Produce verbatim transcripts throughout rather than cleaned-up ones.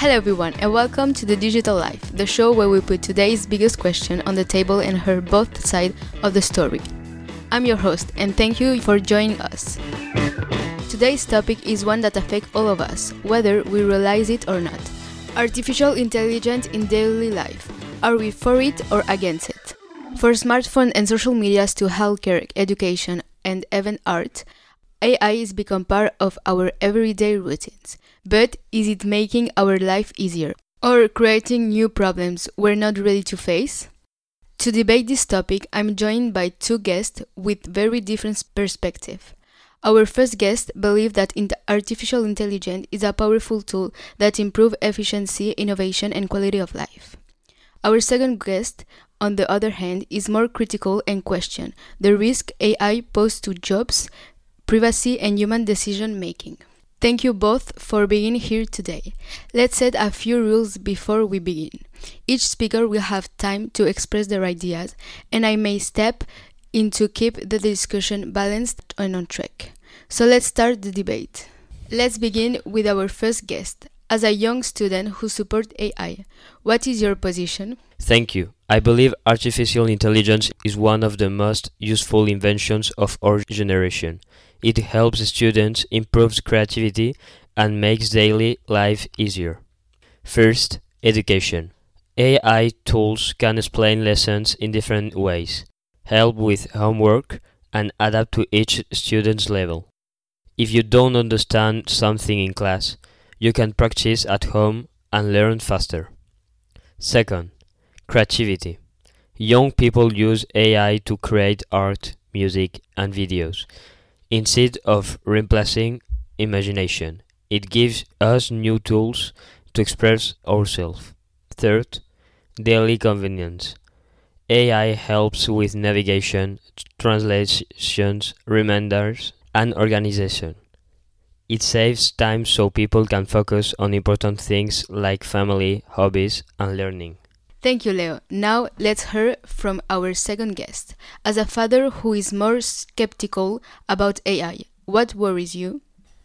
Hello everyone and welcome to The Digital Life, the show where we put today's biggest question on the table and hear both sides of the story. I'm your host and thank you for joining us. Today's topic is one that affects all of us, whether we realize it or not. Artificial intelligence in daily life. Are we for it or against it? For smartphones and social media to healthcare, education, and even art, A I has become part of our everyday routines. But is it making our life easier or creating new problems we're not ready to face? To debate this topic, I'm joined by two guests with very different perspectives. Our first guest believes that artificial intelligence is a powerful tool that improves efficiency, innovation, and quality of life. Our second guest, on the other hand, is more critical and questions the risk A I poses to jobs, privacy, and human decision-making. Thank you both for being here today. Let's set a few rules before we begin. Each speaker will have time to express their ideas, and I may step in to keep the discussion balanced and on track. So let's start the debate. Let's begin with our first guest. As a young student who supports A I, what is your position? Thank you. I believe artificial intelligence is one of the most useful inventions of our generation. It helps students, improves creativity, and makes daily life easier. First, education. A I tools can explain lessons in different ways, help with homework, and adapt to each student's level. If you don't understand something in class, you can practice at home and learn faster. Second, creativity. Young people use A I to create art, music, and videos. Instead of replacing imagination, it gives us new tools to express ourselves. Third, daily convenience. A I helps with navigation, translations, reminders, and organization. It saves time so people can focus on important things like family, hobbies, and learning. Thank you, Leo. Now let's hear from our second guest. As a father who is more skeptical about A I, what worries you?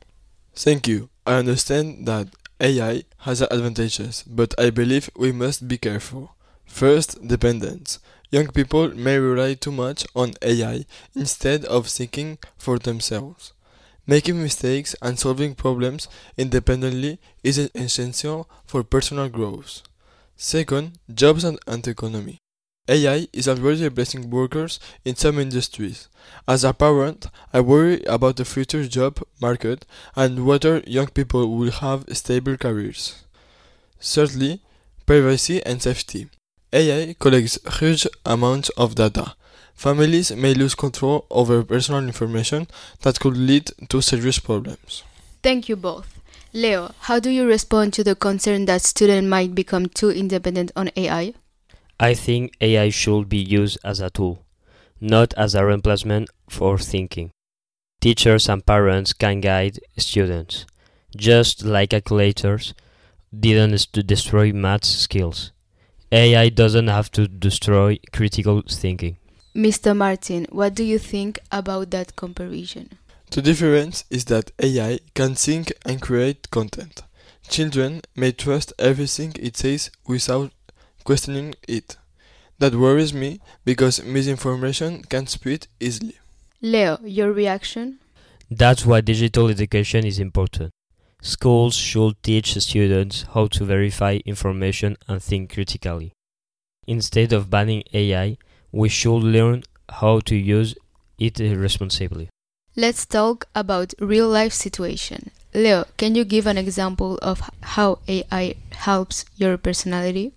Thank you. I understand that A I has advantages, but I believe we must be careful. First, dependence. Young people may rely too much on A I instead of thinking for themselves. Making mistakes and solving problems independently is essential for personal growth. Second, jobs and, and economy. A I is already replacing workers in some industries. As a parent, I worry about the future job market and whether young people will have stable careers. Thirdly, privacy and safety. A I collects huge amounts of data. Families may lose control over personal information that could lead to serious problems. Thank you both. Leo, how do you respond to the concern that students might become too independent on A I? I think A I should be used as a tool, not as a replacement for thinking. Teachers and parents can guide students, just like calculators didn't destroy math skills. A I doesn't have to destroy critical thinking. Mister Martin, what do you think about that comparison? The difference is that A I can think and create content. Children may trust everything it says without questioning it. That worries me because misinformation can spread easily. Leo, your reaction? That's why digital education is important. Schools should teach students how to verify information and think critically. Instead of banning A I, we should learn how to use it responsibly. Let's talk about real-life situation. Leo, can you give an example of how A I helps your personality?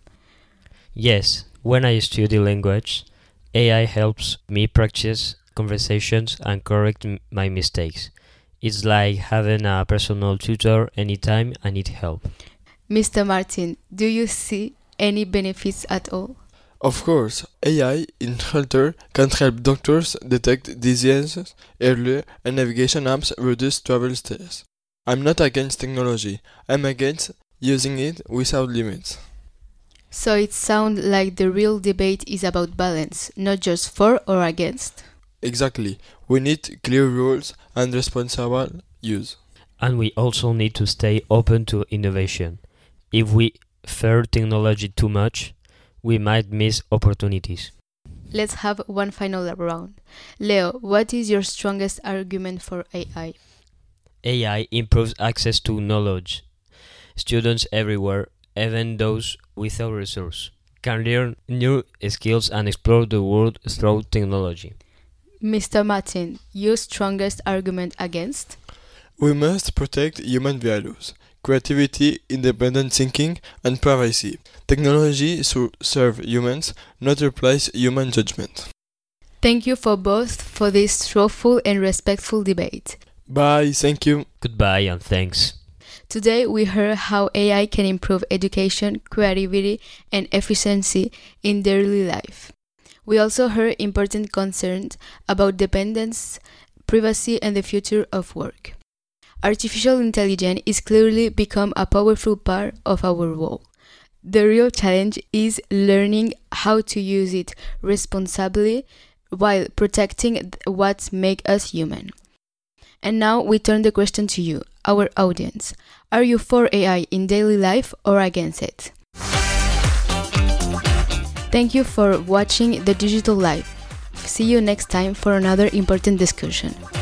Yes, when I study language, A I helps me practice conversations and correct m- my mistakes. It's like having a personal tutor anytime I need help. Mister Martin, do you see any benefits at all? Of course, A I in healthcare can help doctors detect diseases earlier and navigation apps reduce travel stress. I'm not against technology, I'm against using it without limits. So it sounds like the real debate is about balance, not just for or against. Exactly, we need clear rules and responsible use. And we also need to stay open to innovation. If we fear technology too much, we might miss opportunities. Let's have one final round. Leo, what is your strongest argument for A I? A I improves access to knowledge. Students everywhere, even those without resources, can learn new skills and explore the world through technology. Mister Martin, your strongest argument against? We must protect human values, creativity, independent thinking, and privacy. Technology should serve humans, not replace human judgment. Thank you for both for this thoughtful and respectful debate. Bye, thank you. Goodbye and thanks. Today we heard how A I can improve education, creativity, and efficiency in daily life. We also heard important concerns about dependence, privacy, and the future of work. Artificial intelligence is clearly become a powerful part of our world. The real challenge is learning how to use it responsibly while protecting what makes us human. And now we turn the question to you, our audience. Are you for A I in daily life or against it? Thank you for watching The Digital Life. See you next time for another important discussion.